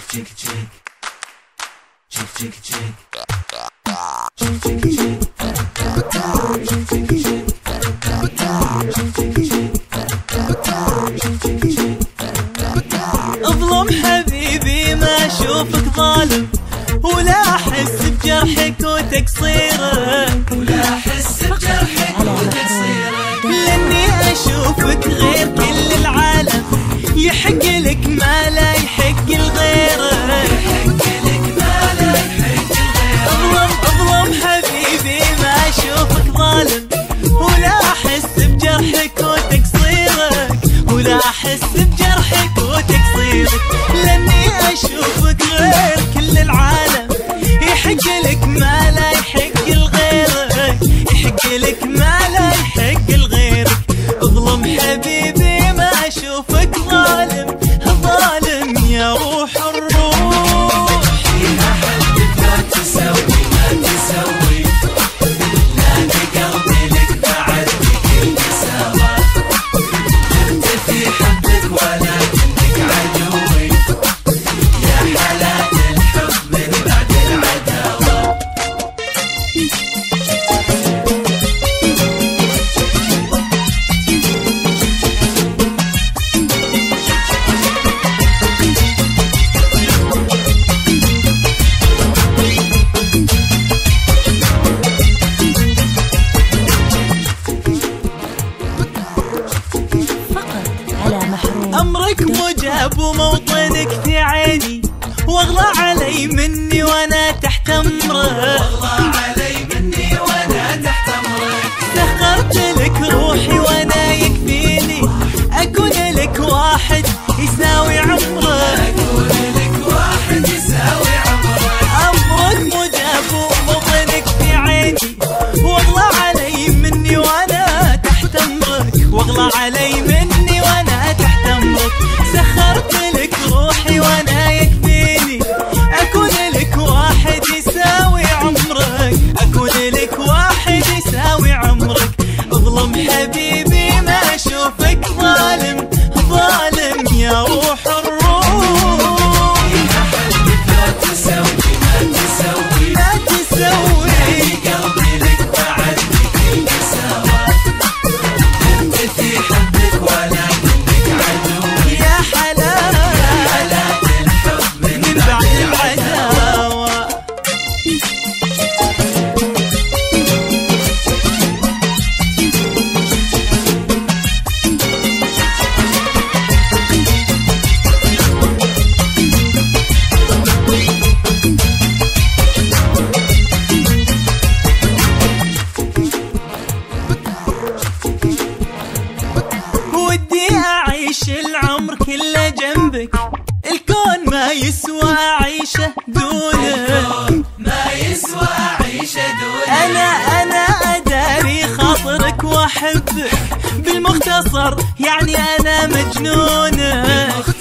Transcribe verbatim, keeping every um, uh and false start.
اظلم حبيبي ما اشوفك ظالم، ولا احس بجرحك وتقصيرك، ولا احس بجرحك وتقصيرك، لاني اشوفك غير كل العالم، يحق لك ما لا يحق لغيرك، يحق لك ما لا يحق لغيرك. اظلم اظلم حبيبي ما اشوفك ظالم، ولا احس بجرحك وتقصيرك، ولا احس بجرحك وتقصيرك، لاني اشوفك غير كل العالم، يحق لك ما لا يحق لغيرك، يحق لك ما لا يحق لغيرك. اظلم حبيبي ما اشوفك ظالم، ظالم يا روح الروح، فيها حدك لا تسوي ما تسوي، لا بقلبي لك بعد بكل سوا، انت في حبك ولا كنك عدوي، يا حلال الحب من بعد العداوة. أمرك مجاب وموطنك في عيني، واغلى علي مني وانا تحت امرك، واغلى علي مني وانا تحت امرك، سخرت لك روحي وانا يكفيني اكون لك واحد يساوي عمرك، اكون لك واحد يساوي عمرك. أمرك مجاب وموطنك في عيني، واغلى علي مني وانا تحت امرك، واغلى علي مني وانا تحت امرك، سخرت لك روحي وانا يكفيني اكون لك واحد يساوي عمرك، اكون لك واحد يساوي عمرك. اظلم حبيبي ما اشوفك ظالم، ظالم يا روح الروح، فيها حدك لا تسوي ما تسوي، ما تسوي، قلبي لك بعد بكل سوا، انت في حبك ولا كنك عدوي، يا حلال يا حلال الحب من بعد العداوة. ودي أعيش العمر كله جنبك، الكون ما يسوى أعيشه دونك، ما يسوى أعيشه دونك. أنا أنا أداري خاطرك وأحبك، بالمختصر يعني أنا مجنونك،